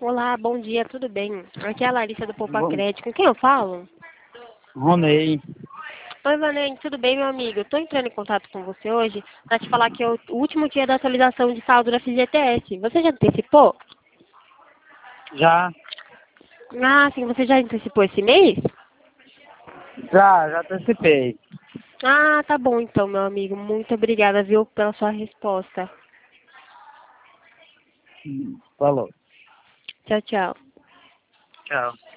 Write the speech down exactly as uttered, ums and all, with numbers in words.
Olá, bom dia, tudo bem? Aqui é a Larissa do Poupa Bom, Crédito. Com quem eu falo? Ronei. Oi, Vanessa, tudo bem, meu amigo? Eu tô entrando em contato com você hoje para te falar que é o último dia da atualização de saldo da F G T S. Você já antecipou? Já, Ah, sim, você já antecipou esse mês? já, já antecipei. Ah, tá bom então, meu amigo. Muito obrigada, viu, pela sua resposta. Hum, Falou. Tchau, tchau. Tchau.